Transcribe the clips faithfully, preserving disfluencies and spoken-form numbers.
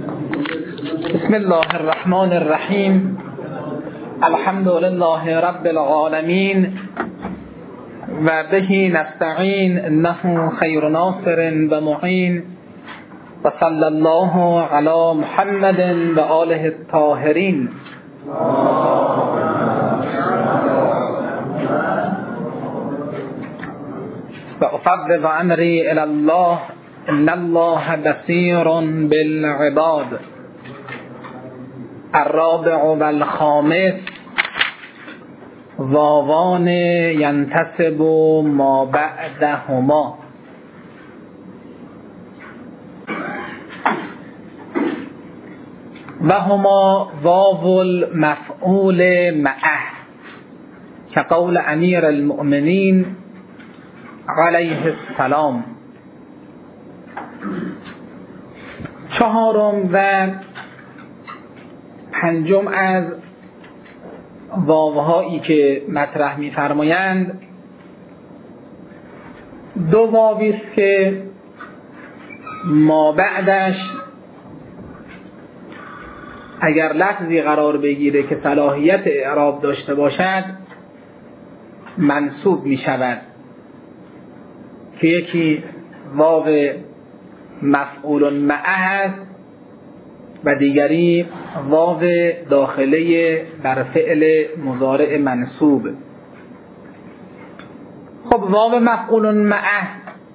بسم الله الرحمن الرحیم. الحمد لله رب العالمین و به نستعین انه خیر ناصر و معین و صلی الله علی محمد و آله الطاهرین. و افوض امری الی الله ان الله بصیر بالعباد. الرابع و الخامس واوان ینتسب ما بعدهما. و هما واو المفعول معه كقول امیر المؤمنین علیه السلام. چهارم و پنجم از واوهایی که مطرح می‌فرمایند دو واوی است که ما بعدش اگر لفظی قرار بگیره که صلاحیت اعراب داشته باشد منصوب می شود، که یکی واو مفعول معه است و دیگری واو داخله بر فعل مضارع منصوب. خب واو مفعول معه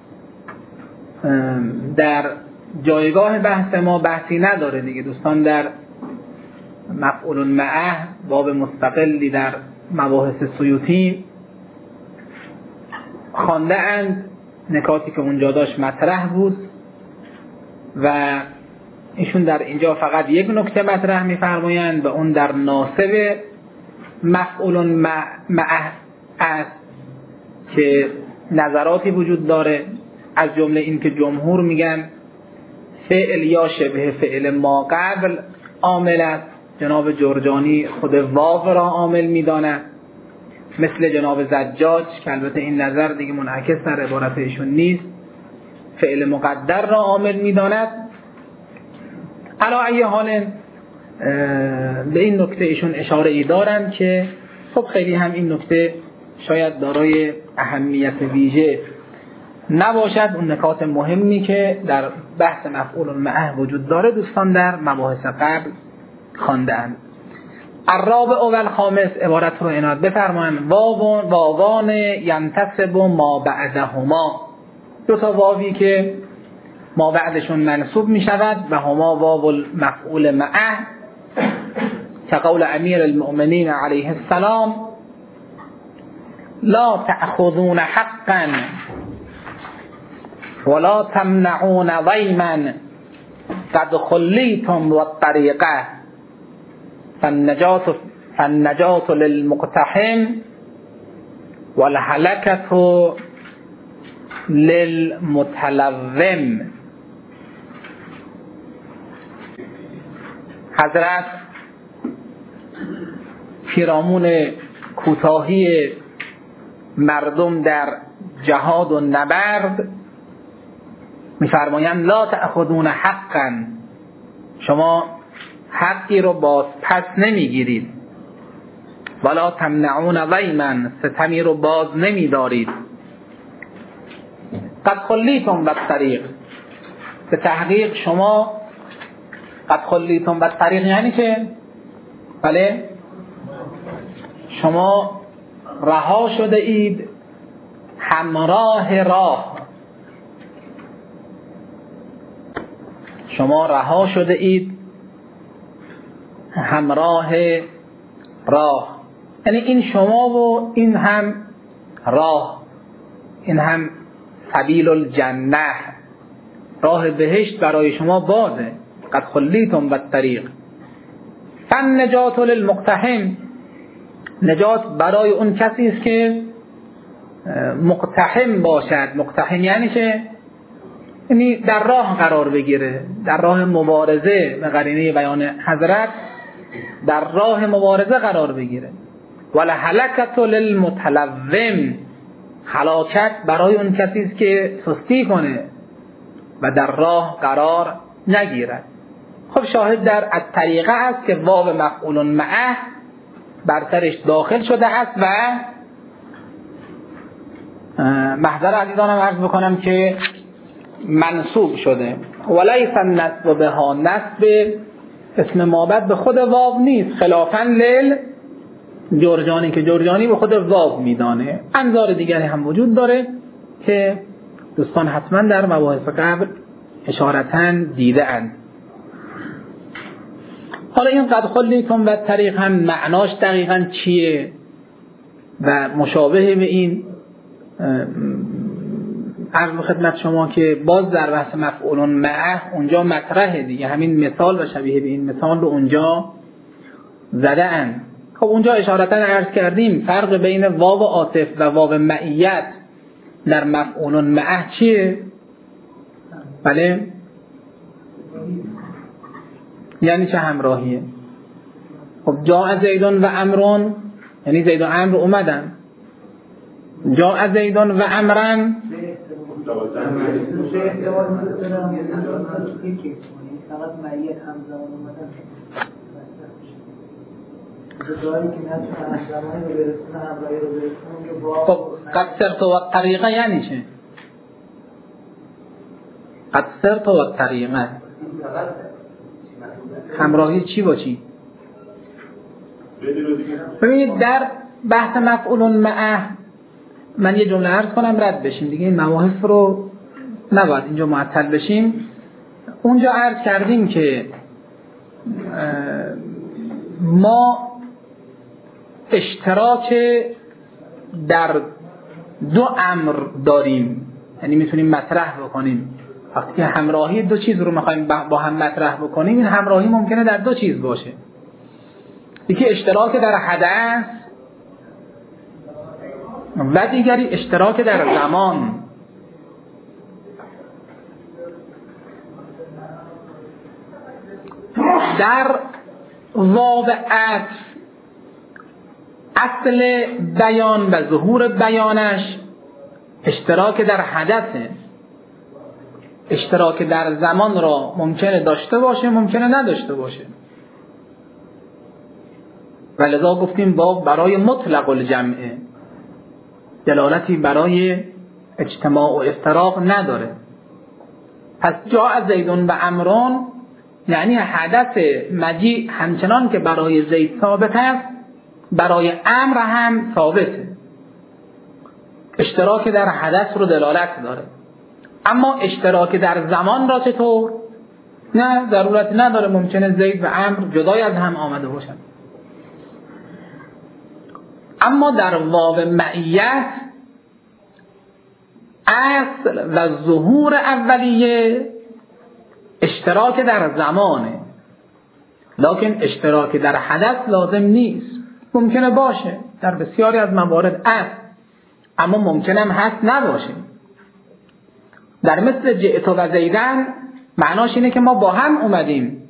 در جایگاه بحث ما بحثی نداره دیگه دوستان. در مفعول معه واو مستقلی در مباحث سیوطی خوانده اند، نکاتی که اونجا داشت مطرح بود و ایشون در اینجا فقط یک نکته مطرح می‌فرمایند و اون در ناصب مفعول معه است که نظراتی وجود داره، از جمله این که جمهور میگن فعل یا شبه فعل ما قبل عامل است. جناب جرجانی خود واو را عامل میداند، مثل جناب زجاج که البته این نظر دیگه منعکس در عبارت ایشون نیست، فعل مقدر را عامل میداند. علی ای حال به این نکته ایشون اشاره ای دارند که خب خیلی هم این نکته شاید دارای اهمیت ویژه نباشد. اون نکات مهمی که در بحث مفعول معه وجود داره دوستان در مباحث قبل خواندند. الرابع و الخامس عبارت رو عنایت بفرمایید. واو واوان ینتسب ما بعدهما، دو تا واوی که ما بعدشون منصوب می شود و هما واو المفعول معه که قول امیر المؤمنین علیه السلام لا تأخذون حقا ولا تمنعون ضیما قد خلیتم والطریقه فالنجات فالنجات للمقتحم والهلكة للمتلوم. حضرت پیرامون کوتاهی مردم در جهاد و نبرد می‌فرمایند لا تأخذون حقا، شما حقی رو باز پس نمیگیرید، ولا تمنعون ضیما، ستمی رو باز نمیدارید. قد خلیتم بالطریق، به تحقیق شما قد خلیتم بالطریق یعنی چه؟ بله شما رها شده اید همراه راه، شما رها شده اید همراه راه، یعنی این شما و این هم راه، این هم سبیل الجنه، راه بهشت برای شما بازه. قد خلیتم بالطریق. فالنجات للمقتحم، نجات برای اون کسی است که مقتحم باشد. مقتحم یعنی چه؟ یعنی در راه قرار بگیره، در راه مبارزه، به قرینه بیان حضرت در راه مبارزه قرار بگیره. والهلكة للمتلوم، هلاکت برای اون کسی است که سستی کنه و در راه قرار نگیرد. خب شاهد در الطریقه است که واو مفعول معه بر سرش داخل شده است و محضر عزیزانم عرض بکنم که منصوب شده. ولیس النصب بها، نصب اسم مابعد به خود واو نیست، خلافاً لیل جرجانی که جرجانی به خود واو میدانه. انظار دیگری هم وجود داره که دوستان حتما در مباحث قبل اشارتاً دیده اند. حالا این قد خلیتم و طریق هم معناش دقیقاً چیه و مشابه به این عرض خدمت شما که باز در بحث مفعول معه اونجا مطرحه دیگه، همین مثال و شبیه به این مثال رو اونجا زده اند. خب اونجا اشارتاً عرض کردیم فرق بین واو عاطف و واو معیت در مفعول معه چیه؟ بله؟ یعنی چه همراهیه؟ خب جاء زیدون و عمرون، یعنی زید و عمرو اومدن. جاء زیدون و عمرن خب قد سرت و طریقه یعنی چه؟ قد سرت و طریقه همراهی چی با چی؟ ببینید در بحث مفعول معه من یه جمله عرض کنم رد بشیم دیگه، این مواقف رو نباید اینجا معطل بشیم. اونجا عرض کردیم که ما اشتراک در دو امر داریم، یعنی میتونیم مطرح بکنیم. وقتی که همراهی دو چیز رو میخوایم با هم مطرح بکنیم، این همراهی ممکنه در دو چیز باشه. یکی اشتراک در حدث و دیگری اشتراک در زمان. در واو عطف اصل بیان و ظهور بیانش اشتراک در حدثه. اشتراک در زمان را ممکنه داشته باشه، ممکنه نداشته باشه. ولذا گفتیم واو برای مطلق الجمعه، دلالتی برای اجتماع و افتراق نداره. پس جاء زیدون و عمرون یعنی حدث مجیء همچنان که برای زید ثابت است، برای عمرو هم ثابته. اشتراک در حدث رو دلالت داره. اما اشتراک در زمان را چطور؟ نه، ضرورت نداره، ممکنه زید و عمرو جدای از هم آمده باشن. اما در واو معیت اصل و ظهور اولیه اشتراک در زمانه، لکن اشتراک در حدث لازم نیست. ممکنه باشه در بسیاری از موارد است، اما ممکنه هم هست نباشه. در مثل جئت و زیدن معناش اینه که ما با هم اومدیم،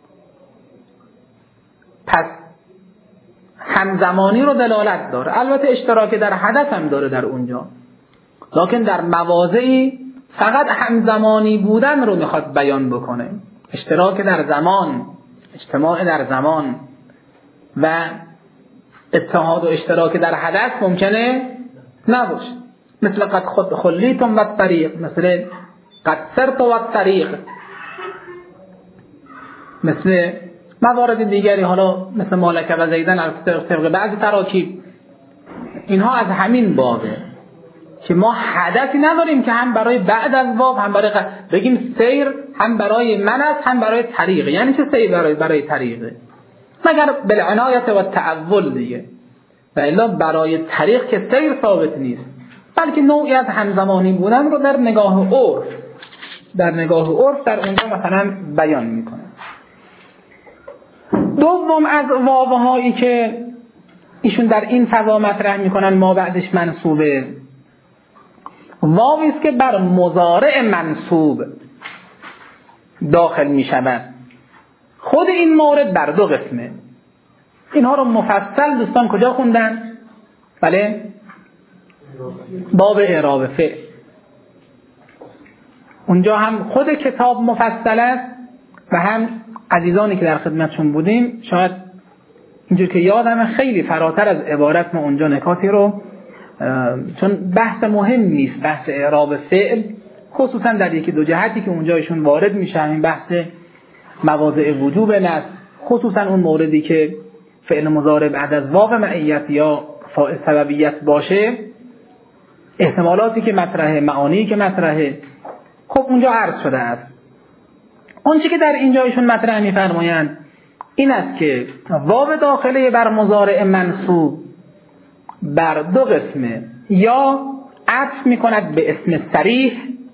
پس همزمانی رو دلالت داره. البته اشتراک در حدث هم داره در اونجا، لکن در مواضعی فقط همزمانی بودن رو میخواد بیان بکنه. اشتراک در زمان، اجتماع در زمان و اتحاد و اشتراک در حدث ممکنه نباشه. مثل قد خود خلیتم و الطریق، مثل قد سرت و الطریق، مثل موارد دیگری، حالا مثل مالک و زیدن از طبق بعضی تراکیب. اینها از همین بابه که ما حدثی نداریم که هم برای بعد از واو هم برای قد بگیم سیر هم برای من است هم برای طریق. یعنی چه سیر برای برای طریقه؟ مگر بالعنایت و تعول دیگه. و الا برای طریق که سیر ثابت نیست، بلکه نوعی از همزمانی بودن رو در نگاه عرف در نگاه عرف در اونجا مثلا بیان میکنه. دوم از واوهایی که ایشون در این فضا مطرح میکنن ما بعدش منصوبه، واوی است که بر مضارع منصوب داخل میشود. خود این مورد بر دو قسمه. اینها رو مفصل دوستان کجا خوندن؟ بله، باب اعراب فعل. اونجا هم خود کتاب مفصل است و هم عزیزانی که در خدمتشون بودیم شاید اینجور که یادمه خیلی فراتر از عبارت ما اونجا نکاتی رو، چون بحث مهم نیست بحث اعراب فعل، خصوصا در یکی دو جهتی که اونجا ایشون وارد میشه، این بحث مواضع وجوب نصب، خصوصا اون موردی که فعل مضارع بعد از واو معیت یا فاعل سببیت باشه، احتمالاتی که مطرحه، معانی که مطرحه، خب اونجا عرض شده است. اون چیزی که در اینجا ایشون مطرح می‌فرمایند این است که واو داخله بر مضارع منصوب بر دو قسمه، یا عطف می‌کند به اسم صریح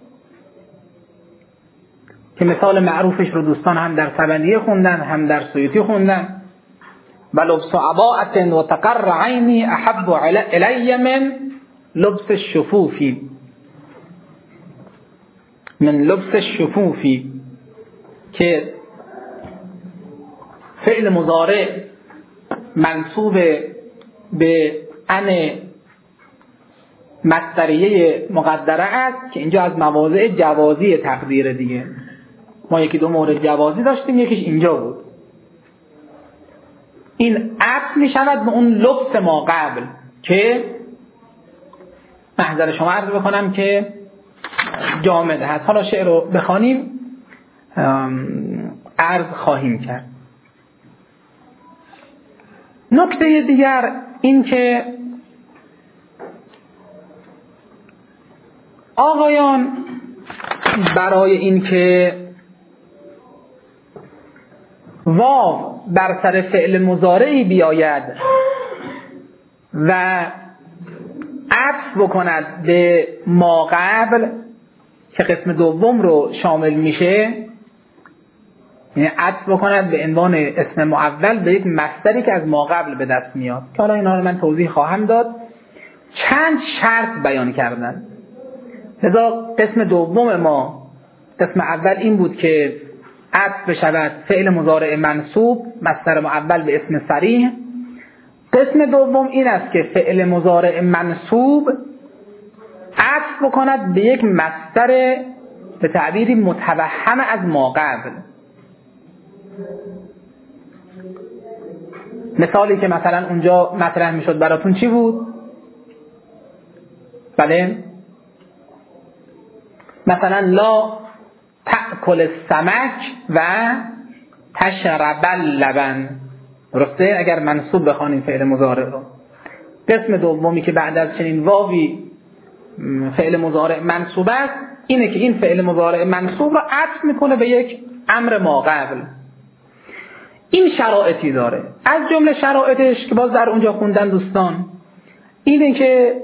که مثال معروفش رو دوستان هم در سبندیه خوندن هم در سیوطی خوندن، و لبس عباءت و تقر عینی احب الی من لبس الشفوفی، من لبس الشفوفی، که فعل مضارع منصوب به ان مصدریه مقدره است که اینجا از مواضع جوازی تقدیر دیگه، ما یکی دو مورد جوازی داشتیم، یکیش اینجا بود. این عطف می شود به اون لبس ما قبل که محضر شما عرض بکنم که جامد هست. حالا شعر رو بخوانیم عرض خواهیم کرد. نکته دیگر این که آقایان برای این که واو بر سر فعل مضارعی بیاید و عطف بکند به ما قبل که قسم دوم رو شامل میشه، یعنی عطف بکند به عنوان اسم معول به یک مصدری که از ما قبل به دست میاد، که حالا اینا رو من توضیح خواهم داد. چند شرط بیان کردن، لذا قسم دوم ما، قسم اول این بود که عطف بشود فعل مضارع منصوب مصدر معول به اسم صریح. قسم دوم این است که فعل مضارع منصوب عطف بکند به یک مصدر به تعبیری متوهم از ما قبل. مثالی که مثلا اونجا مطرح میشد براتون چی بود؟ بله، مثلا لا تأکل السمک و تشرب اللبن، درسته؟ اگر منصوب بخوانیم فعل مضارع رو. قسم دومی که بعد از چنین واوی فعل مضارع منصوب است اینه که این فعل مضارع منصوب رو عطف میکنه به یک امر ما قبل. این شرایطی داره، از جمله شرایطش که باز در اونجا خوندن دوستان اینه که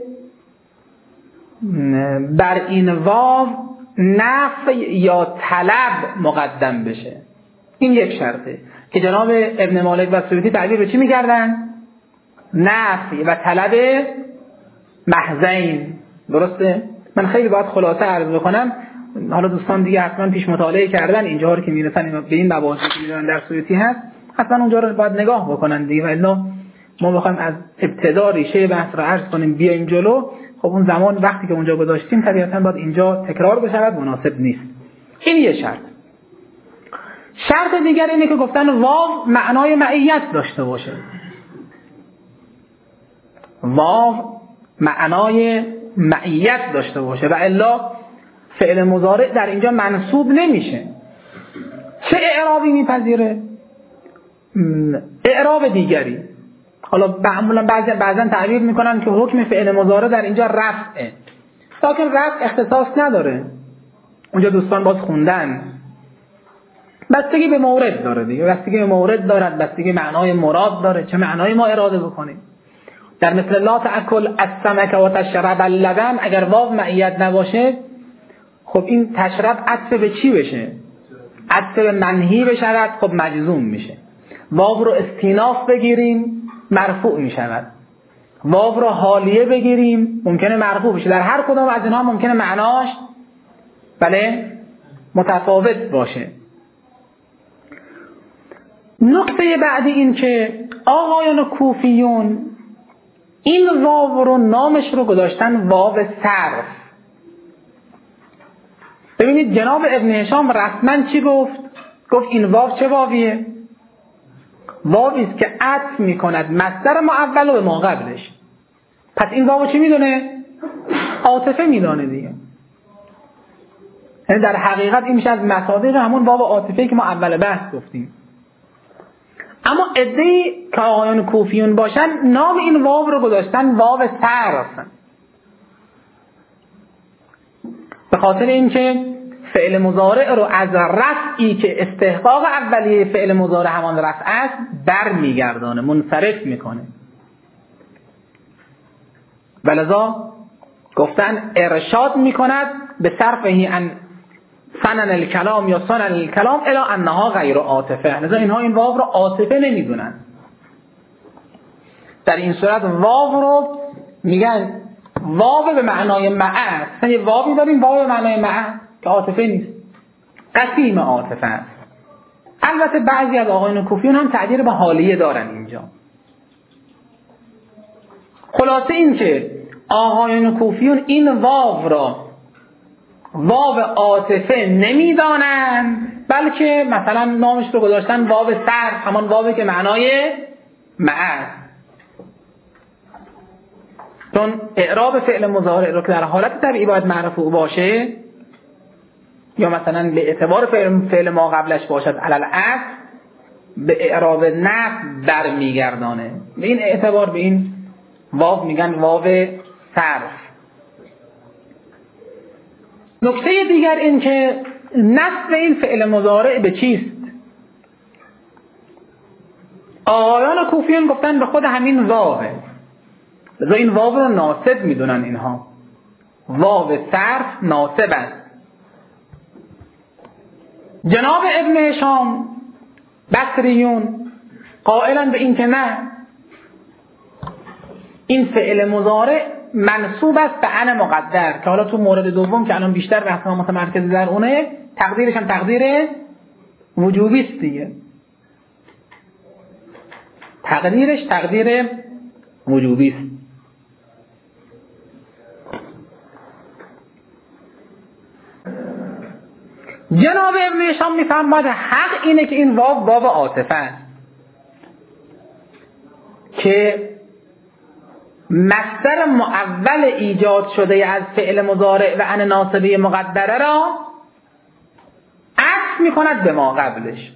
بر این واو نفی یا طلب مقدم بشه. این یک شرطه که جناب ابن مالک و سیوطی تعبیر به چی می‌کردن؟ نفی و طلب محضین، درسته؟ من خیلی باید خلاصه عرض بکنم، حالا دوستان دیگه حتما پیش مطالعه کردن اینجا رو که میرسن به این مباحثی که می‌دونن در سیوطی هست، حتما اونجا رو باید نگاه بکنن دیگه، ولی ما بخوایم از ابتدا ریشه بحث رو عرض کنیم بیایم جلو، خب اون زمان وقتی که اونجا گذاشتیم طبیعتاً باید اینجا تکرار بشه، مناسب نیست. این یه شرط. شرط دیگر اینه که گفتن واو معنای معیت داشته باشه. واو معنای معیت داشته باشه و الا فعل مضارع در اینجا منصوب نمیشه. چه اعرابی میپذیره؟ اعراب دیگری. حالا معمولا بعضی بعضن تعبیر میکنن که حکم فعل مضارع در اینجا رفعه، لکن رفع اختصاص نداره. اونجا دوستان باز خوندن بستگی به مورد داره دیگه، بستگی به مورد دارد، بستگی معنای مراد داره، چه معنایی ما اراده بکنیم. در مثل لا تأکل السمک و تشرب اللبن اگر واو معیت نباشه، خب این تشرب عطف به چی بشه؟ عطف به منهی بشود، خب مجزوم میشه. واو رو استیناف بگیریم مرفوع میشود، واو رو حالیه بگیریم ممکنه مرفوع بشه. در هر کدام از اینها ممکنه معناش بله متفاوت باشه. نکته بعدی این که آقایان کوفیون این واو رو نامش رو گذاشتن واو صرف. ببینید جناب ابن هشام رسما چی گفت؟ گفت این واو چه واویه؟ واوی است که عطف میکند مصدر معول به ما قبلش. پس این واو چی میدونه؟ عاطفه میدونه دیگه. یعنی در حقیقت این میشه از مصادیق همون واو عاطفه‌ای که ما اول بحث گفتیم. اما عده‌ای که آقایان کوفیون باشن نام این واو رو گذاشتن واو صرف، به خاطر اینکه فعل مضارع رو از رفعی که استحقاق اولیه فعل مضارع همان رفع است بر میگردانه، منصرف میکنه. ولذا گفتن ارشاد میکند به صرفه ان سنن الکلام یا سنن الکلام الی انها غیر عاطفه. لذا اینها این واو رو عاطفه نمیدونن. در این صورت واو رو میگن واو به معنای معه. مثلا یه واوی داریم واو به معنای معه که عاطفه نیست، قسیم عاطفه است. البته بعضی از آقایان کوفیون هم تعبیر به حالیه دارن اینجا. خلاصه این که آقایان کوفیون این واو را واو عاطفه نمیدانند، بلکه مثلا نامش رو گذاشتن واو صرف، همان واوی که معنای معه. چون اعراب فعل مضارع رو که در حالت طبیعی باید مرفوع باشه یا مثلا به اعتبار فعل, فعل ما قبلش باشد علل اصل، به اعراب نفی برمیگردانه. به این اعتبار به این واو میگن واو صرف. نکته دیگر این که نصب این فعل مضارع به چیست؟ آقایان کوفیون گفتن به خود همین واوه. لذا این واو رو ناصب میدونن اینها. واو صرف ناصب است. جناب ابن هشام بصریون قائلن به این که نه، این فعل مضارع منصوب است به ان مقدر، که حالا تو مورد دوم که الان بیشتر بحث ما متمرکز در اونه، تقدیرش هم تقدیر وجوبی است دیگه. تقدیرش تقدیر وجوبی است. جناب ابن هشام میفرماید حق اینه که این واو واو عاطفه است که مصدر معول ایجاد شده از فعل مضارع و ان ناصبه مقدره را عطف میکند به ما قبلش.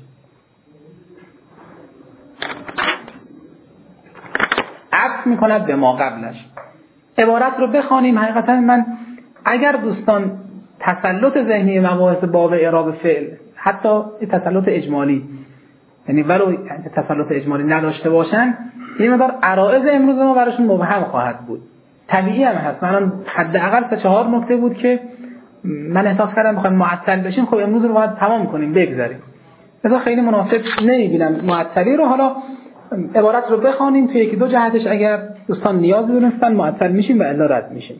عطف میکند به ما قبلش. عبارت رو بخوانیم. حقیقتا من اگر دوستان تسلط ذهنی مباحث باب اعراب فعل، حتی تسلط اجمالی، یعنی ولو تسلط اجمالی نداشته باشن، این مقدار عرائض امروز ما براشون مبهم خواهد بود. طبیعی هم هست. من حداقل سه چهار نکته بود که من احساس کردم میخوایم معطل بشیم. خب امروز رو باید تمام کنیم، بگذاریم. مثلا خیلی مناسب نمیبینم معطلی رو. حالا عبارت رو بخوانیم تو یکی دو جهتش اگر دوستان نیاز دونستن معطل میشیم و الا رد میشیم.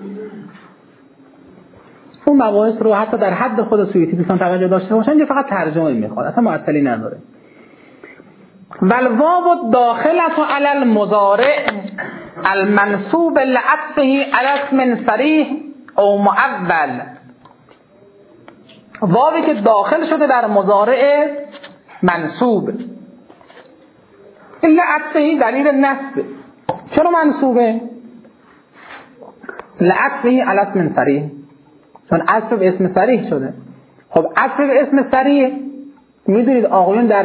اون مباحث رو حتی در حد خود سویتی دوستان توجه داشته باشن که فقط ترجمه میخواد، اصلا معطلی نداره. والواو داخلة علی المضارع المنصوب لعطفه علی اسم صریح او معول. واوی که داخل شده در مضارع منصوب، الا عطفه دلیل نصب. چرا منصوبه؟ لعطفه علی اسم صریح، چون عطف به اسم صریح شده. خب عطف به اسم صریح میدونید آقایون در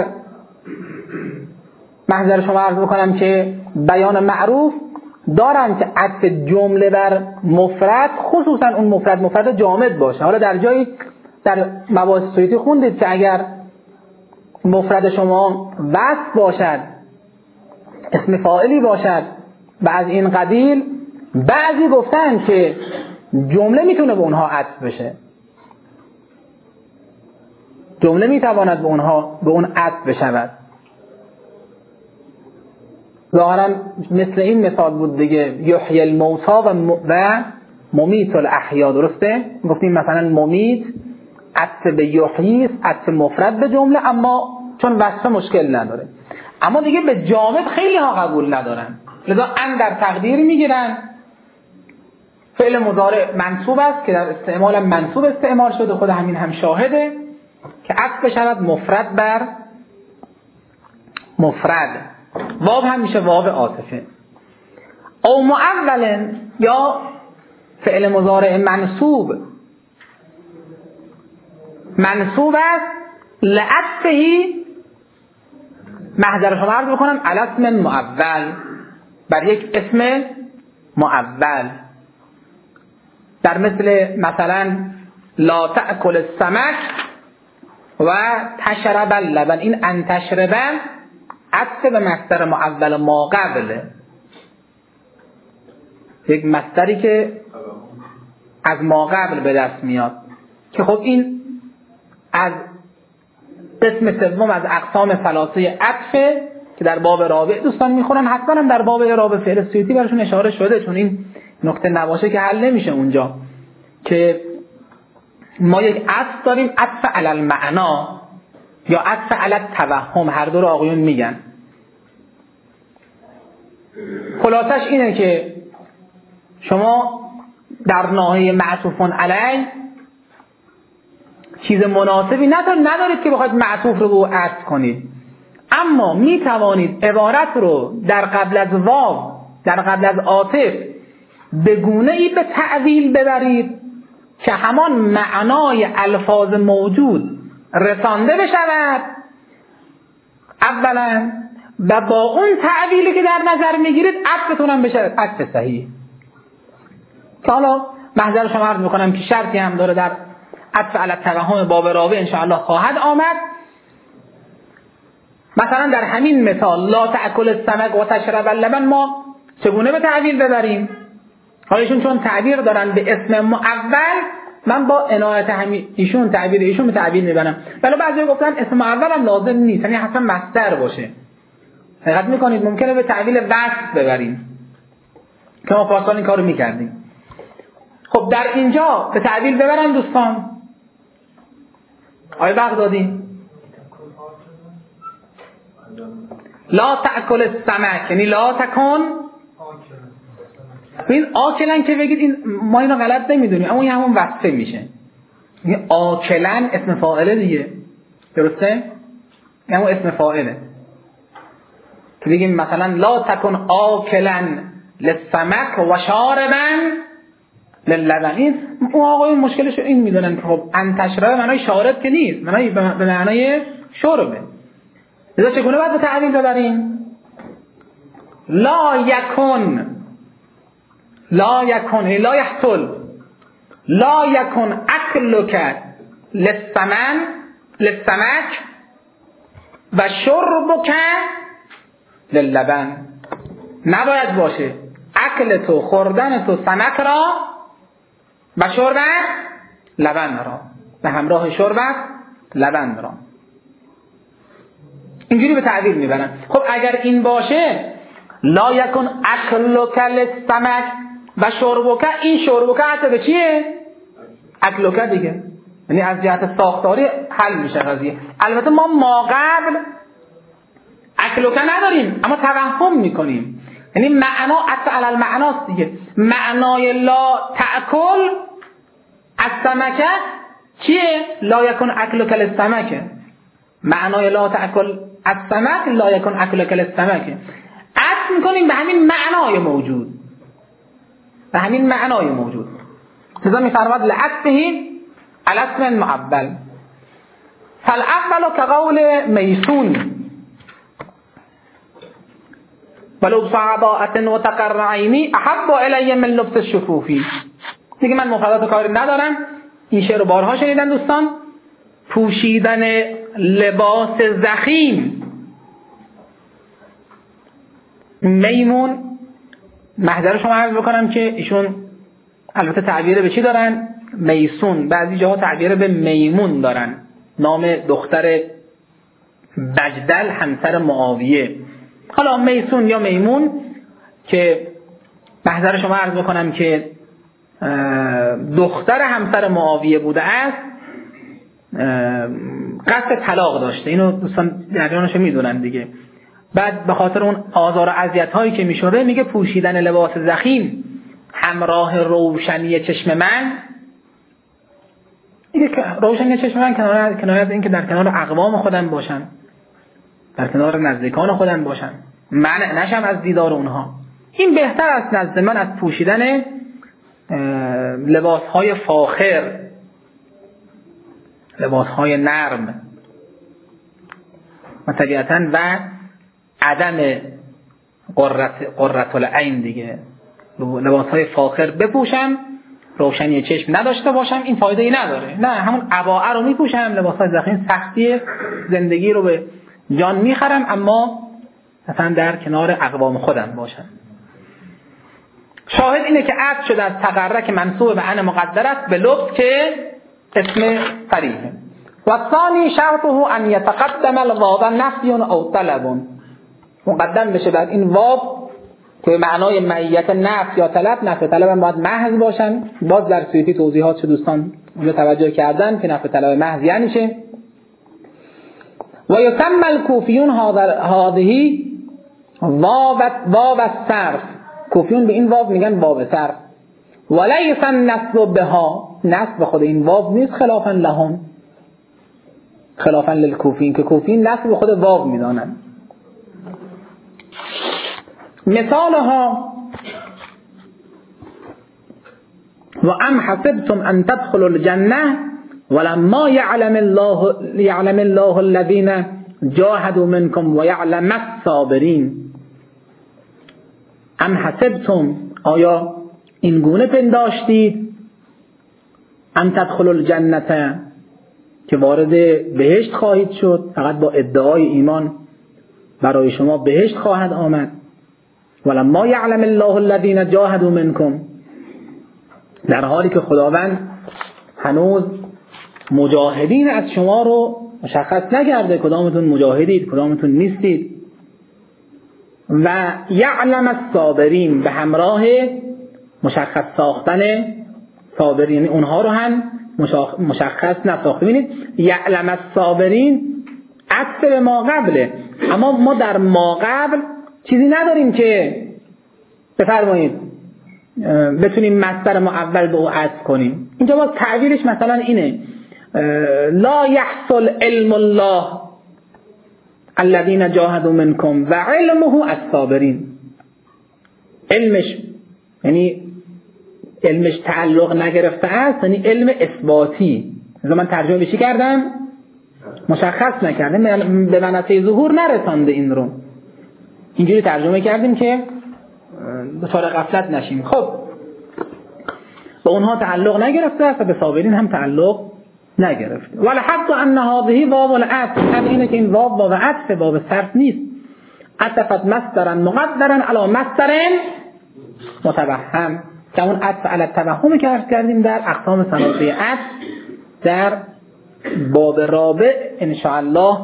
محضر شما عرض بکنم که بیان معروف دارن که عطف جمله بر مفرد، خصوصا اون مفرد مفرد جامد باشه. حالا در جایی در مباحث سویتی خوندید که اگر مفرد شما وصف باشد، اسم فاعلی باشد و از این قبیل، بعضی گفتن که جمله میتونه به اونها عطف بشه، جمله میتواند به اونها به اون عطف بشود. ظاهرا مثل این مثال بود دیگه، یحیی الموتی و ممیت الاحیا، درسته؟ گفتیم مثلا ممیت عطف به یحیی است، عطف مفرد به جمله، اما چون وصف مشکل نداره. اما دیگه به جامد خیلی ها قبول ندارن، لذا ان در تقدیر میگیرن. فعل مضارع منصوب است که در استعمال منصوب استعمال شده، خود همین هم شاهده. که عطف بشود مفرد بر مفرد. واو هم میشه واو عاطفه. او معول یا فعل مضارع منصوب منصوب است لعطفه، محضر شما عرض بکنم علی اسم معول، بر یک اسم معول، در مثل مثلا لا تأکل السمک و تشرب اللبن. این ان تشرب عطف به مصدر معول ما قبله، یک مصدری که از ما قبل به دست میاد که خب این از قسم سوم از اقسام ثلاثه عطفه که در باب رابع دوستان میخونن، حتما هم در باب رابع فعل سیوطی براشون اشاره شده، چون این نکته نباشه که حل نمیشه اونجا، که ما یک عطف داریم، عطف علی المعنا یا عطف علی التوهم، هر دو رو آقایون میگن. خلاصش اینه که شما در ناحیه معطوفون علی چیز مناسبی ندارید که بخواید معطوف رو به او عطف کنید، اما می توانید عبارت رو در قبل از واو، در قبل از عاطف به گونه ای به تعویل ببرید که همان معنای الفاظ موجود رسانده بشود اولا، و با اون تعویلی که در نظر میگیرید عطفتون هم بشه عطف صحیح. که حالا محضر شما عرض میکنم که شرطی هم داره در عطف علی التوهم باب رابع انشاءالله خواهد آمد. مثلا در همین مثال لا تأکل السمک و تشرب اللبن ما چگونه به تعبیر ببریم؟ حالیشون چون تعبیر دارن به اسم معول، من با عنایت همین ایشون تعبیر ایشون به تعبیر میبرم، ولی بعضی گفتن اسم معول هم لازم نیست، یعنی حتما مصدر باشه. دقت میکنید ممکنه به تعبیر وصف ببریم که ما پاسال این کارو میکردیم. خب در اینجا به تعبیر ببرن دوستان آیه بغدادی لا تأکل السمک یعنی لا تکن این آکلن که بگید این ما اینو غلط نمیدونیم، اما این همون وصفه میشه. این آکلن اسم فاعله دیگه، درسته؟ این همون اسم فاعله که بگیم مثلا لا تکن آکلن للسمک و شاربن للبن. این اون آقایون مشکلش این میدونن که خب ان تشرب معنای شارب که نیست، معنای به معنای شربه. لذا چگونه باید به تعبیر ببریم؟ لا یکن لا یکن لا یحتل لا یکن اکلک للسمن للسمک و شربک للبن. نباید باشه اکل تو خوردن تو سمک را و شربت لبن را، به همراه شربت لبن را. اینجوری به تعبیر میبرن. خب اگر این باشه لا یکن اکلک للسمک و شربک، این شربک حتی به چیه؟ اکلک دیگه، یعنی از جهت ساختاری حل میشه قضیه. البته ما ما قبل اکلک نداریم اما توهم میکنیم، یعنی معنا عطف علی المعناست دیگه. معنای لا تأکل السمک چیه؟ لا یکن اکلک للسمک. معنای لا تأکل السمک لا یکن اکلک للسمک، عطف میکنیم به همین معنای موجود، به همین معنای موجود. لذا میفرماد لعطفه علی اسم معول. فالاول كقول میسون ولو صعباءت و تقرعینی احب الی من لبس الشفوفی. دیگه من مفردات کاری ندارم، این شعر رو بارها شنیدن دوستان. پوشیدن لباس ضخیم، میمون محضر شما عرض بکنم که ایشون البته تعبیر به چی دارن؟ میسون. بعضی جاها تعبیر به میمون دارن، نام دختر بجدل همسر معاویه. حالا میسون یا میمون که محضر شما عرض بکنم که دختر همسر معاویه بوده است، قصد طلاق داشته. اینو دوستان جریانشو میدونن دیگه. بعد به خاطر اون آزار و اذیت هایی که میشوره میگه پوشیدن لباس ضخیم همراه روشنی چشم من. دیگه روشن چشم من کنار کنار از اینکه در کنار اقوام خودم باشم، در کنار نزدیکان خودم باشم، منع نشم از دیدار اونها. این بهتر است نزد من از پوشیدن لباسهای فاخر، لباسهای نرم و طبیعتاً و عدم قررت قررت العین دیگه. لباسهای فاخر بپوشم، روشنی چشم نداشته باشم، این فایده ای نداره. نه، همون عباءه رو میپوشم، لباسهای زخیم، سختی زندگی رو به جان میخرم، اما مثلا در کنار اقوام خودم باشم. شاهد اینه که عطف شده از تقرر که منصوب به ان مقدر است به لبس که اسم صریحه. و ثانی شرطه ان یتقدم الواو نفی او طلب، مقدم بشه بر این واو که به معنای معیت نفی یا طلب. نفی طلب هم باید محض باشن. باز در سویتی توضیحات چه دوستان اونجا توجه کردن که نفی طلب محض یعنی چه. و یسمى الکوفیون هذه واو واو الصرف، کوفیون به این واو میگن واو صرف. ولیس النصب بها، نصب خود این واو نیست، خلافا لهم، خلافا للکوفیین که کوفیین نصب خود واو میدانند. مثالها و ام حسبتم ان تدخلوا الجنه ولما يعلم الله يعلم الله الذين جاهدوا منكم ويعلم الصابرين. ام حسبتم، آیا این گونه پنداشتید، ان تدخلوا الجنه، که وارد بهشت خواهید شد، فقط با ادعای ایمان برای شما بهشت خواهد آمد. ولما یعلم الله الذین جاهدوا منکم، در حالی که خداوند هنوز مجاهدین از شما رو مشخص نکرده، کدامتون مجاهدید کدامتون نیستید. و یعلم الصابرین، به همراه مشخص ساختن صابرین، یعنی اونها رو هم مشخص نساخته. ببینید یعلم الصابرین عطف به ما قبله، اما ما در ما قبل چیزی نداریم که بفرمایید بتونیم مصدر ما اول به او عطف کنیم. اینجا باز تعبیرش مثلا اینه لا یحصل علم الله الذین جاهدوا منکم و علمه الصابرین. علمش یعنی علمش تعلق نگرفته است، یعنی علم اثباتی. مثلا من ترجمه بشی کردم مشخص نکردم، به مناطق ظهور نرسانده این رو، اینجوری ترجمه کردیم که دچار غفلت نشیم. خب به اونها تعلق نگرفته است و به صابرین هم تعلق نگرفته. والحق ان هذه واو العطف، اینه که این واو واو عطف، واو صرف نیست. عطفت مصدرا مقدرا علی مصدر متوهم، که اون عطف علی التوهم که عرض کردیم در اقسام ثلاثه عطف در باب رابع ان شاء الله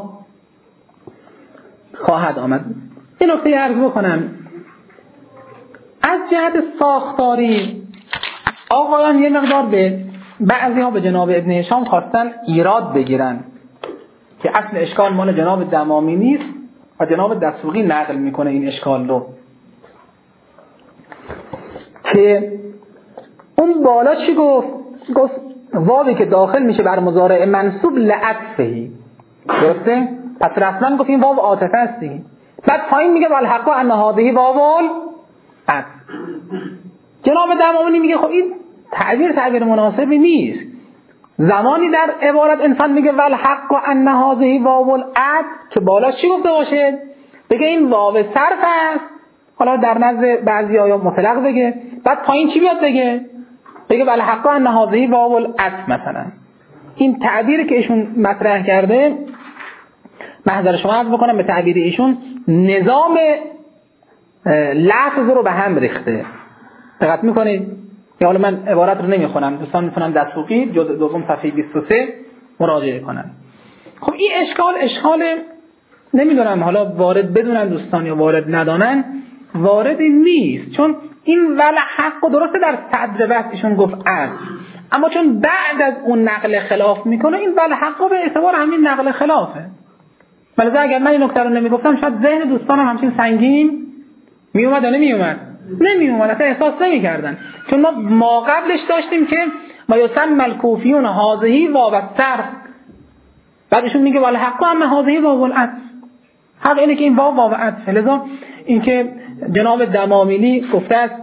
خواهد آمد. این نکته عرض بکنم از جهت ساختاری آقایان یه مقدار به بعضی ها به جناب ابن هشام خواستن ایراد بگیرن که اصل اشکال مال جناب دمامی نیست و جناب دسوقی نقل میکنه این اشکال رو، که اون بالا چی گفت؟ گفت واوی که داخل میشه بر مضارع منصوب لعطفه، درسته؟ پس رسما گفت این واو عاطفه است دیگه. بعد پایین میگه والحق ان هذه واو عطف. جناب دمامی میگه خب این تعبیر تعبیر مناسبی نیست. زمانی در عبارت انسان میگه والحق ان هذه واو العطف که بالا چی گفته باشه؟ بگه این واو صرف است، حالا در نزد بعضی ها مطلق بگه، بعد پایین چی بیاد بگه؟ بگه والحق ان هذه واو العطف مثلا. این تعبیری که ایشون مطرح کرده، محضر شما عرض بکنم به تعبیر ایشون نظام لفظ رو به هم ریخته. دقت میکنید؟ یا حالا من عبارت رو نمیخونم، دوستان میتونن دسوقی جزء دوم صفحه بیست و سه مراجعه کنن. خب این اشکال اشکال نمیدونم حالا وارد بدونن دوستان یا وارد ندانن، واردی نیست، چون این ول حق درسته در صدر بحث ایشون گفت عد، اما چون بعد از اون نقل خلاف میکنه این ول حق به اعتبار همین نقل خلافه. ولی اگر من این نکته رو نمیگفتم شاید ذهن دوستانم همچین سنگین میومد یا نمیومد؟ نمیومد، اصلا احساس نمیکردن، چون ما ما قبلش داشتیم که و یسمى الکوفیون هذه واو الصرف. بعدشون میگه والحق هم هذه واو العطف. حق اینه که این واو واو عطف. لذا اینکه جناب دمامیلی گفته است،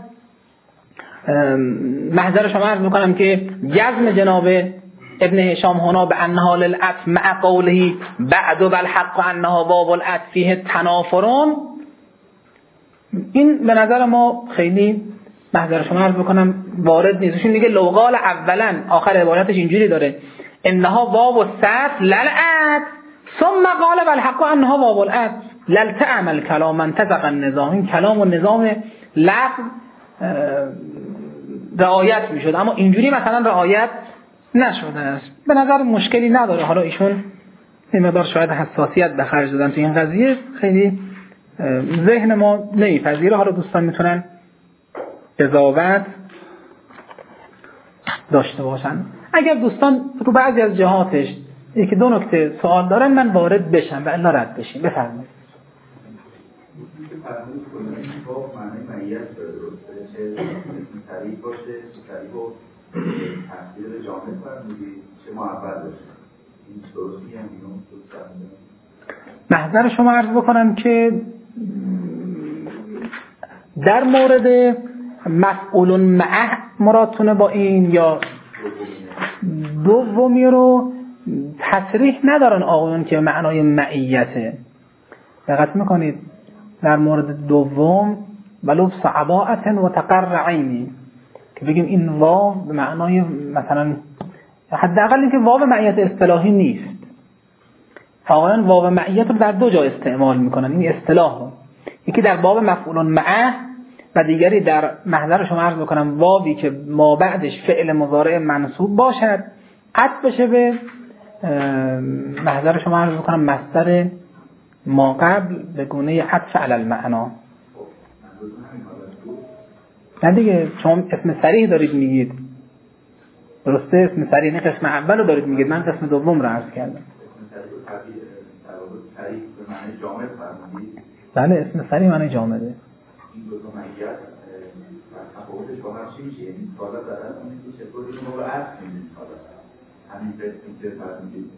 محضر شما عرض میکنم که جزم جناب ابن هشام هنا به انها للعطف مع قوله بعد والحق انها واو العطف فیه تنافرون، این به نظر ما خیلی محضر شما عرض بکنم وارد نیست. ایشون میگه لو قال اولا، آخر عبارتش اینجوری داره انها واو الصرف للعطف ثم قال والحق انها واو العطف للتعمل کلام انتزق النظام. این کلام و نظام لفظ رعایت میشد، اما اینجوری مثلا رعایت نشده است. به نظر مشکلی نداره. حالا ایشون این مقدار شاید حساسیت به خرج دادن تو این قضیه، خیلی ذهن ما نمیپذیره. حالا دوستان میتونن قضاوت داشته باشن. اگر دوستان رو بعضی از جهاتش یکی دو نکته سوال دارن من وارد بشم و الا رد بشیم. بفرمایید. محضر شما عرض بکنم که در مورد مفعول معه مرادتونه با این یا دومی رو تصریح ندارن آقایون که معنای معیته. دقت میکنید در مورد دوم ولو صعباءت و تقرعینی که بگیم این واو به معنای مثلا حداقل اینکه واو معیت اصطلاحی نیست. آقایان واو معیت رو در دو جا استعمال میکنن این اصطلاح رو، یکی در باب مفعول معه و دیگری در محضر شما عرض بکنم واوی که ما بعدش فعل مضارع منصوب باشد عطف بشه به محضر شما عرض بکنم مصدر ما قبل به گونه عطف علی المعنا. نه دیگه شما اسم صریح دارید میگید، درسته؟ اسم صریح نه قسم اول رو دارید میگید، من قسم دوم رو عرض کردم. بله اسم صریح معنی جامده. این دو تا معیت تفاوتش با هم چی میشه؟ یعنی سالا دارن اون که چطور اینو رو عرض میدید سالا همین قسمی که فرمودید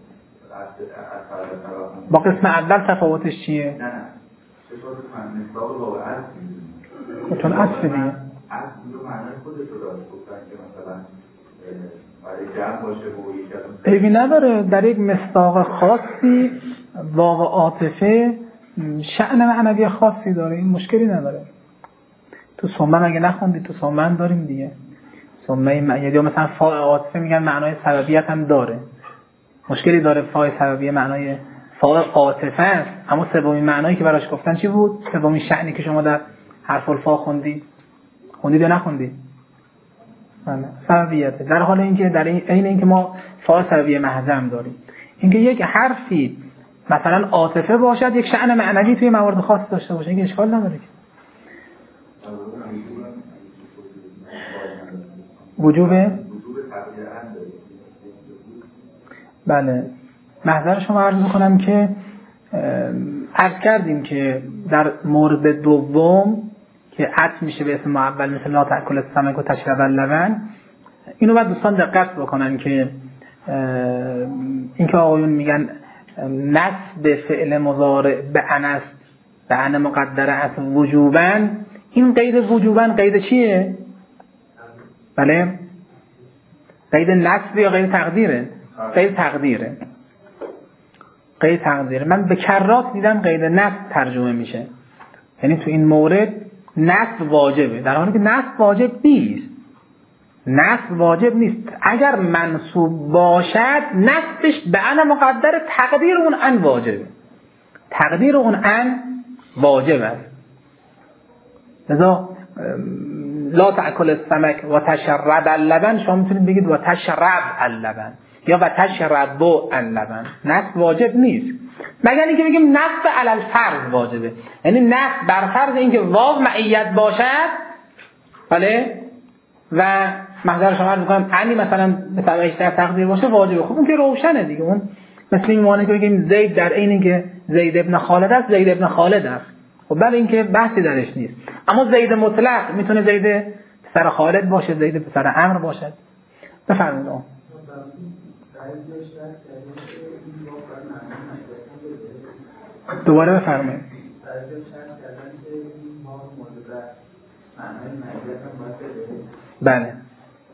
با قسم اول تفاوتش چیه؟ نه نه چطور من مصداق رو با عرض میدید چون عطف دیگه عرض رو معنی خودش رو داشت گفتن که مثلا برای جمع باشه و یک از ایوی نداره در یک مصداق خاصی واو عاطفه شأن معنوی خاصی داره، این مشکلی نداره. تو سمه اگه نخوندی تو سمه هم داریم دیگه، سمه معید یا مثلا فاء عاطفه میگن معنای سببیت هم داره. مشکلی داره فاء سببیه معنای فاء عاطفه است، اما سومین معنایی که براش گفتن چی بود؟ سومین شأنی که شما در حرف الفا خوندی خوندید یا نخوندید؟ سببیت. در حال اینکه در این عین اینکه ما فاء سببیه محض داریم، اینکه یک حرفی مثلا عاطفه باشد یک شأن معنوی توی موارد خاص داشته باشه، این اشکال نداره که. وجوبه؟ بله محضر شما عرض میکنم که عرض کردیم که در مورد دوم که عطف میشه به اسم معول مثل لا تأکل السمک و تشرب اللبن، اینو باید دوستان دقت بکنن که اینکه آقایون میگن نسب فعل مضارع به انس به ان مقدره است وجوباً، این قید وجوباً قید چیه؟ بله قید نسب یا قید تقدیره؟ قید تقدیره. قید تقدیره. من به کرات دیدم قید نسب ترجمه میشه، یعنی تو این مورد نسب واجبه، در حالی که نسب واجب نیست. نسب واجب نیست. اگر منصوب باشد نسبش به ان مقدر تقدیر اون ان واجبه، تقدیر اون ان واجب است. لذا لا تأکل السمک و تشرب اللبن شما میتونید بگید و تشرب اللبن یا و تشرب اللبن. نسب واجب نیست مگر اینکه بگیم نسب علی الفرض واجبه، یعنی نسب بر فرض اینکه واو معیت باشد بله و محضر شما عرض می‌کنم انی مثلا به تبعش در تقدیر باشه واجبه. خب اون که روشنه دیگه، اون مثل این معنی که بگیم زید در عین اینکه زید ابن خالد است زید ابن خالد است. خب بله این که بحثی درش نیست، اما زید مطلق میتونه زید پسر خالد باشه، زید پسر عمرو باشد. بفرمایید. آه دوباره بفرمایید. بله.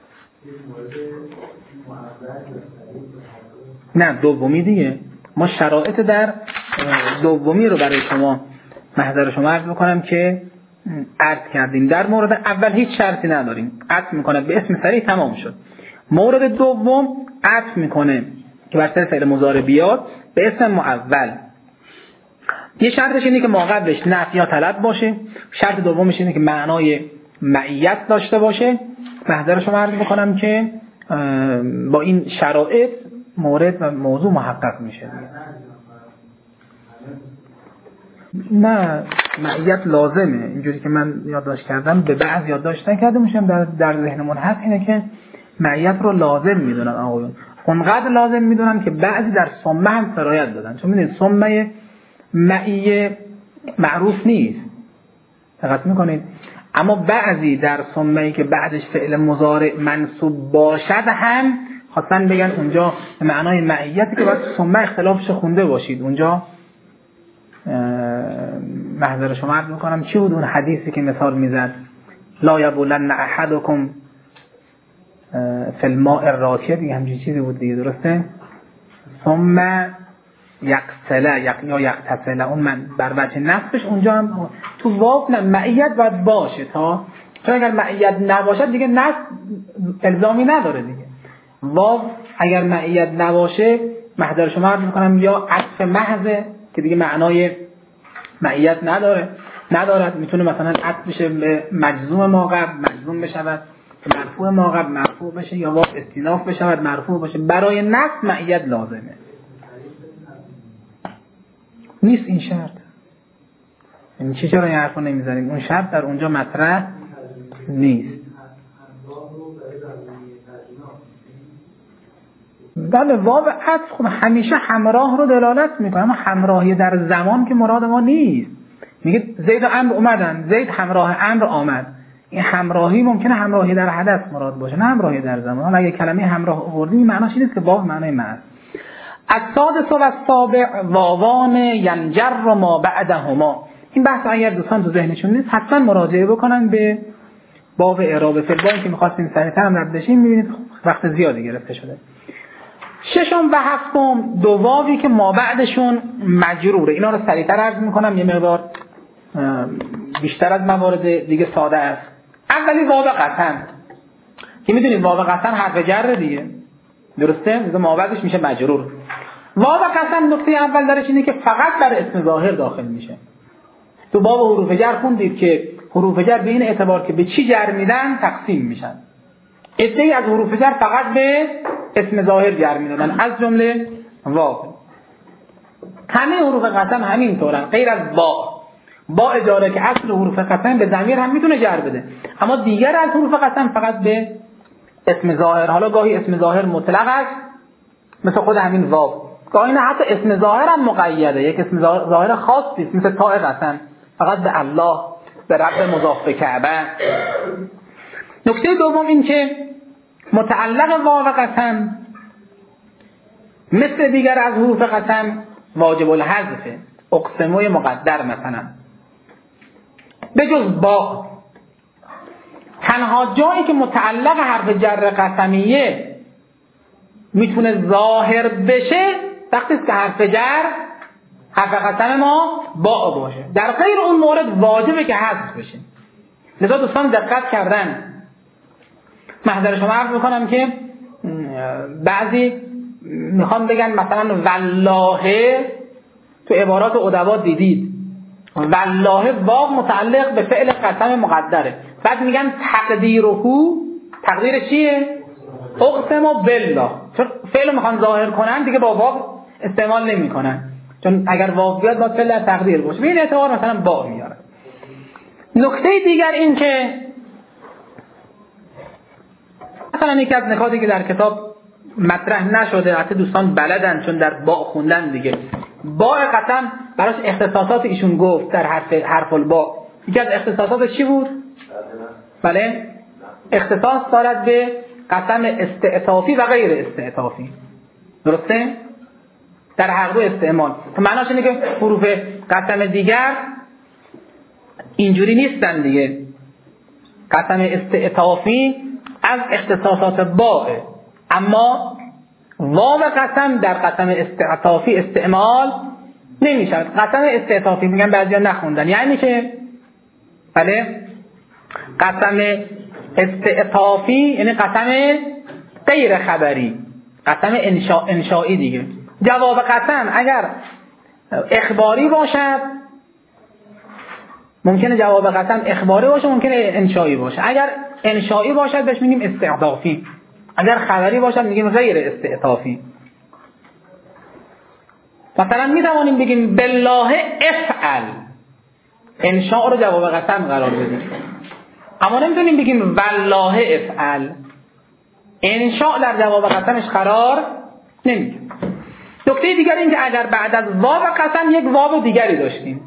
نه دومی دیگه. ما شرایط در دومی رو برای شما محضر شما عرض میکنم که عرض کردیم. در مورد اول هیچ شرطی نداریم، عطف میکنه به اسم صریح تمام شد. مورد دوم عطف میکنه که بر سر فعل مضارع بیاد به اسم مؤول. یه شرطش اینه که ما قبلش نفی یا طلب باشه، شرط دومش اینه که معنای معیت داشته باشه. محضر شما عرض میکنم که با این شرایط مورد و موضوع محقق میشه. نه معیت لازمه، اینجوری که من یادداشت کردم به بعض یادداشت نکرده میشم، در در ذهنمون هست اینه که معیت رو لازم میدونن آقایون. اونقدر لازم میدونن که بعضی در ثمه هم سرایت دادن، چون میدونید ثمه معیه معروف نیست، دقت میکنید، اما بعضی در ثمه‌ای که بعدش فعل مضارع منصوب باشد هم خواستن بگن اونجا به معنای معیتی که باید ثمه اختلافش خونده باشید. اونجا محضر شما عرض میکنم چی بود اون حدیثی که مثال میزد؟ لا یبولن احدکم فی الماء الراکد، دیگه همچین چیزی بود دیگه، درسته؟ ثم یغتسل یا یغتسل، اون من بر وجه نصبش اونجا هم تو واو نه معیت باید باشه، تا چون اگر معیت نباشد دیگه نصب الزامی نداره دیگه. واو اگر معیت نباشه محضر شما عرض میکنم یا عطف محضه که دیگه معنای معیت نداره ندارد، میتونه مثلا عطف بشه به مجزوم ما قبل مجزوم بشود، مرفوع ما قبل مرفوع بشه، یا واو استیناف بشود مرفوع باشه. برای نصب معیت لازمه. نیست این شرط. این چه چرا این حرفو نمیزنیم؟ اون شرط در اونجا مطرح نیست. بله واو عطف خب همیشه همراه رو دلالت میکنه، اما همراهی در زمان که مراد ما نیست. میگه زید و عمرو اومدن، زید همراه عمرو آمد. این همراهی ممکنه همراهی در حدث مراد باشه، نه همراهی در زمان. حالا اگه کلمه همراه آوردیم معناش این نیست که واو معنای معنی. السادس و السابع واوان ینجر و ما بعدهما. این بحث اگر دوستان تو ذهنشون نیست حتما مراجعه بکنن به باب اعراب فعل، با اینکه می‌خواستیم سریع‌تر هم رد بشیم، می‌بینید وقت زیادی گرفته شده. ششم و هفتم دو واوی که ما بعدشون مجروره. اینا رو سریع‌تر عرض می‌کنم، یه مقدار بیشتر از موارد دیگه ساده است. اولی واو قسم که می‌دونید واو قسم حرف جر دیگه، درسته؟ میگه ما بعدش میشه مجرور. واو قسم نکته اول درش اینه که فقط بر اسم ظاهر داخل میشه. تو باب حروف جر خوندید که حروف جر به این اعتبار که به چی جر میدن تقسیم میشن. عده‌ای از حروف جر فقط به اسم ظاهر جر میدادن، از جمله واو. همه حروف قسم همینطورن غیر از با. با اجاره که اصل حروف قسم به ضمیر هم میتونه جر بده، اما دیگر از حروف قسم فقط به اسم ظاهر. حالا گاهی اسم ظاهر مطلق است مثل خود همین واو، گاهی نه حتی اسم ظاهر هم مقیده، یک اسم ظاهر خاصی است مثل تاء قسم، فقط به الله، به رب مضاف به کعبه. نکته دوم این که متعلق واو قسم مثل دیگر از حروف قسم واجب الحذف، اقسموی مقدر مثلا، به جز با. تنها جایی که متعلق حرف جر قسمیه میتونه ظاهر بشه وقتی است که حرف جر حرف قسم ما با باشه، در غیر اون مورد واجبه که حذف بشه. لذا دوستان دقت کردن. محضر شما عرض میکنم که بعضی میخوام بگن مثلا والله تو عبارات ادبا دیدید والله واو متعلق به فعل قسم مقدره، بعد میگن تقدیره، تقدیر چیه؟ اقسم بالله. چون فعل میخوان ظاهر کنن دیگه با واو استعمال نمیکنن، چون اگر واو بیاد باید فعل تقدیر باشه، به این اعتبار مثلا با میاره. نکته دیگر این که مثلا یکی از نکاتی که در کتاب مطرح نشده، حتی دوستان بلدن چون در با خوندن دیگه، با قسم براش اختصاصات ایشون گفت در حرف حرف البا. یکی از اختصاصات چی بود؟ بله اختصاص دارد به قسم استعطافی و غیر استعطافی. درسته؟ در هر دو استعمال. تو معناش اینه که حروف قسم دیگر اینجوری نیستن دیگه. قسم استعطافی از اختصاصات باء، اما واو قسم در قسم استعطافی استعمال نمیشه. قسم استعطافی میگن بعضیا نخوندن، یعنی که بله قسم استعطافی یعنی قسم غیر خبری، قسم انشا انشایی دیگه. جواب قسم اگر اخباری باشد ممکنه جواب قسم اخباری باشه، ممکنه انشایی باشه. اگر انشایی باشد بهش میگیم استعطافی، اگر خبری باشد میگیم غیر استعطافی. مثلا میتوانیم بگیم بالله افعل، انشاء رو جواب قسم قرار بدیم، اما نمیتونیم بگیم والله افعل، انشاء در جواب قسمش قرار نمیگیره. نکته دیگر این که اگر بعد از واو قسم یک واو دیگری داشتیم،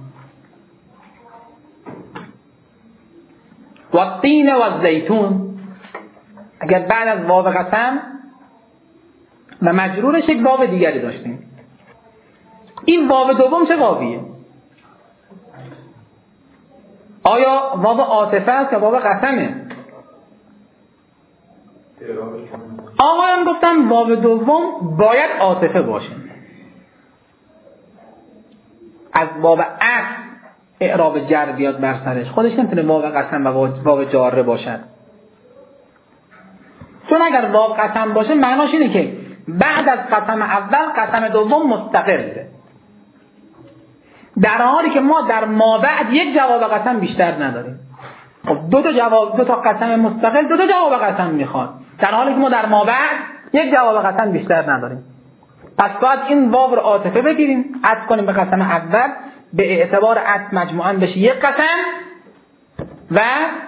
و التین و الزیتون، اگر بعد از واو قسم و مجرورش یک واو دیگری داشتیم، این واو دوم چه واویه؟ آیا واو عاطفه است یا واو قسمه؟ آقایان گفتم واو دوم باید عاطفه باشه. از واو عطف اعراب جر بیاد بر سرش، خودش نمیتونه واو قسم و واو جاره باشد. چون اگر واو قسم باشه معناش اینه که بعد از قسم اول قسم دوم مستقله، در حالی که ما در ما بعد یک جواب قسم بیشتر نداریم. خب دو تا جواب، دو تا قسم مستقل دو تا جواب قسم میخواد، در حالی که ما در ما بعد یک جواب قسم بیشتر نداریم. پس باید این واو رو عاطفه بگیریم، عطف کنیم به قسم اول، به اعتبار عطف مجموعاً بشه یک قسم و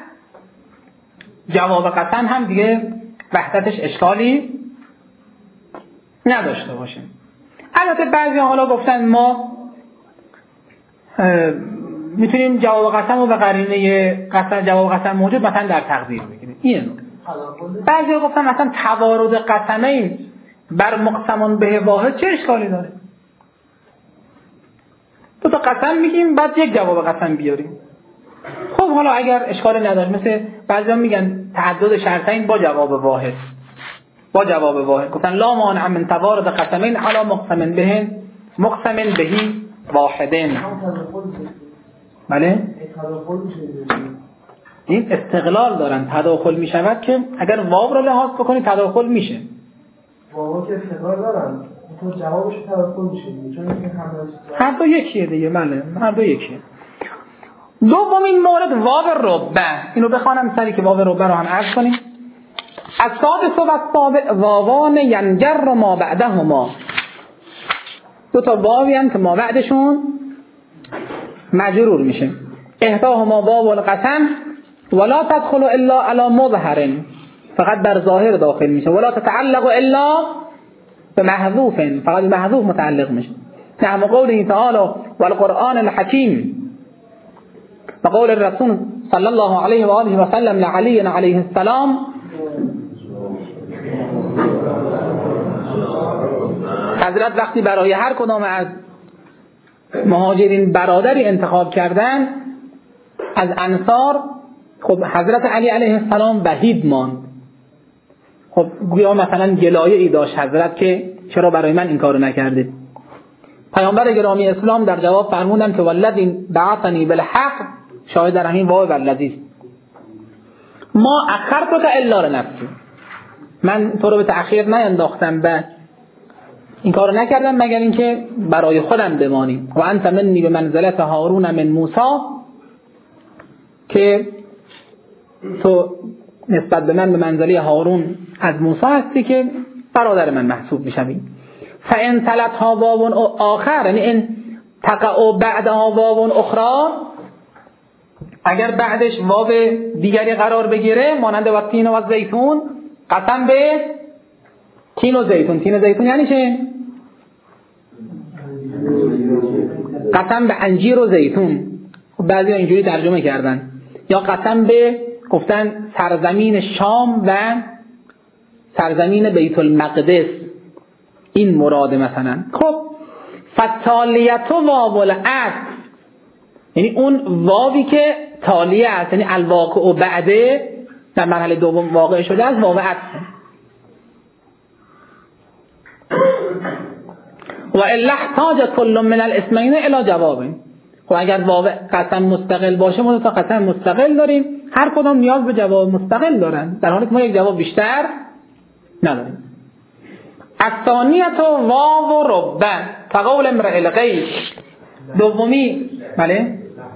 جواب قسم هم دیگه وحدتش اشکالی نداشته باشه. البته بعضی حالا گفتن ما میتونیم جواب قسم رو به قرینه قسم جواب قسم موجود مثلا در تقدیر بگیریم. اینه بعضی گفتن مثلا توارد قسمین بر مقسمون به واحد چه اشکالی داره؟ دو تا قسم میگیم بعد یک جواب قسم بیاریم. خب حالا اگر اشکالی نداره، مثل بعضیا میگن تعدد شرطین با جواب واحد، با جواب واحد گفتن لا مانع من توارد قسمین علی مقسم بهن مقسم بهی واحدین. بله این استقلال دارن، تداخل میشود که اگر واو رو لحاظ بکنی تداخل میشه. واو که استقلال دارن تو جوابش تداخل میشه، چون این هر دو یکیه دیگه. بله هر دو یکیه. دومین مورد واو ربع، اینو بخوانم سری که واو ربع رو هم عرض کنیم. السادس و السابع واوان ینجر ما بعدهما، دو تا واوی هستند که ما بعدشون مجرور میشه. احداهما واو القسم ولا تدخل الا على مظهر، فقط در ظاهر داخل میشه. ولا تتعلق الا بمحذوف، فقط محذوف متعلق میشه. نحو قوله تعالی والقرآن الحکیم و قول الرسول صلی الله علیه و آله و سلم لعلی علیه السلام حضرت وقتی برای هر کدام از مهاجرین برادری انتخاب کردن از انصار، خب حضرت علی علیه السلام وحید ماند. خب گویا مثلا گلایه ای داشت حضرت که چرا برای من این کارو نکردید. پیامبر گرامی اسلام در جواب فرمودند که والذی بعثنی بالحق، شاهد در همین واو والذی، ما اخرتک الا لنفسی، من تو رو به تأخیر نینداختم و این کارو نکردم مگر اینکه برای خودم بمانی. و انت منی به منزلت هارون من موسی، که تو نسبت به من به منزله هارون از موسی هستی که برادر من محسوب میشوی. فان تلتها واو آخر، یعنی ان تقع بعدها واو اخرى، اگر بعدش واو دیگری قرار بگیره مانند و تین و زیتون، قسم به تین و زیتون. تین و زیتون یعنی چه؟ قسم به انجیر و زیتون. بعضی ها اینجوری ترجمه کردن. یا قسم به گفتن سرزمین شام و سرزمین بیت المقدس این مراد مثلا. خب فتالیت و واو العطف، یعنی اون واوی که تالیه است، یعنی الواقع و بعده در مرحله دوم واقع شده از واو عطف. و الا احتاج کل من الاسمین الی جواب. خب اگر واو قسم مستقل باشه ما دو تا قسم مستقل داریم، هر کدام نیاز به جواب مستقل دارن، در حالی که ما یک جواب بیشتر نداریم. الثانیه واو رب كقول امرئ الغیث. دومی بله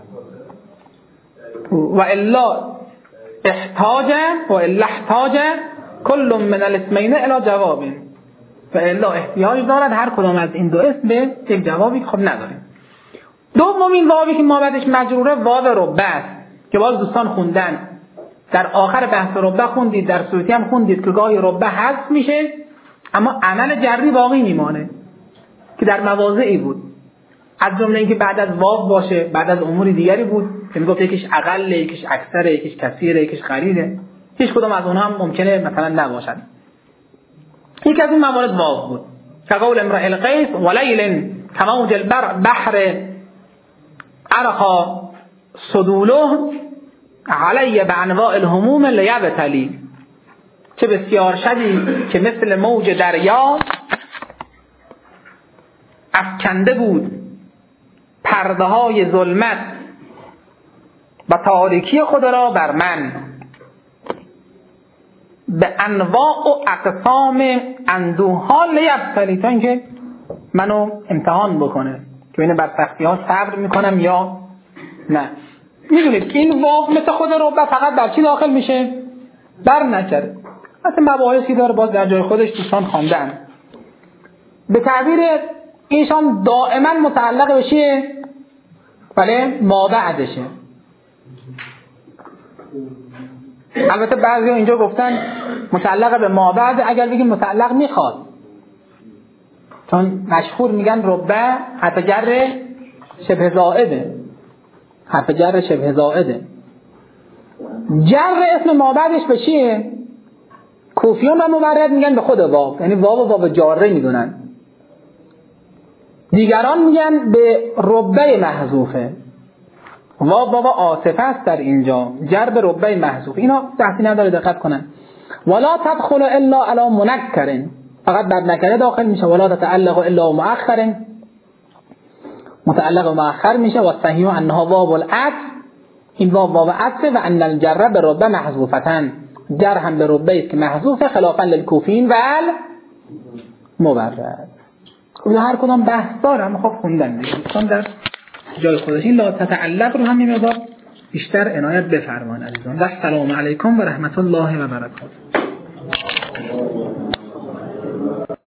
و الا احتاج و الا احتاج کل من الاسمین الی جواب. و الا احتیاج دارد هر کدام از این دو اسم به یک جوابی که خب نداریم. دومین واوی که ما بعدش مجروره واو رب است که باز دوستان خوندن در آخر بحث رب خوندید، در سوتی هم خوندید که گاهی رب حذف میشه اما عمل جری باقی میمانه که در مواضعی بود، از جمله اینکه بعد از واو باشه بعد از امور دیگری بود که میگفت یکیش اقل، یکیش اکثر، یکیش کثیره، یکیش قلیله، هیچ کدوم از اونها هم ممکنه مثلا نباشد. یک از این موارد واو بود که قول امرئ الغیث ولیل کموج البحر ارخا صدوله علی بانواع الهموم لیبتلی. چه بسیار شبی که مثل موج دریا افکنده بود پرده های ظلمت و تاریکی خود را بر من به انواع و اقسام اندوه ها لیبتلی، تا اینکه منو امتحان بکنه که ببینه بر سختی ها صبر میکنم یا نه. میدونید که این واو مثل خود رب فقط بر چی داخل میشه؟ بر نکره. مثل مباحثی داره باز در جای خودش دوستان خواندن. به تعبیر ایشان دائما متعلق به چیه؟ بله ما بعدشه. البته بعضی ها اینجا گفتن متعلق به ما بعد، اگر بگیم متعلق میخواد، چون مشهور میگن ربه حرف جر شبه زائده، حرف جر شبه زائده. جر اسم ما بعدش به چیه؟ کوفیان و مبرد میگن به خود واو، یعنی واو و واو جاره میدونن. دیگران میگن به ربه محذوفه، واو واو عاطفه است در اینجا، جر به ربه محذوف. اینا بحثی نداره، دقت کنن. ولا تدخل الا علی منکر، فقط بر نکره داخل میشه. ولا تتعلق الا مؤخر، متعلق و مؤخر میشه. و صحیح انها واو العطف، این واو واو عطف. و ان الجر به ربه محذوفتن، جر هم به ربه است که محذوفه، خلافا للکوفیین و المبرد. خب هر کدام بحث داره، اما خب خوندن دیگه دوستان در جای خودش. این لا تتعلق رو هم یه مقدار بیشتر عنایت بفرمایید عزیزان. السلام علیکم و رحمت الله و برکاته.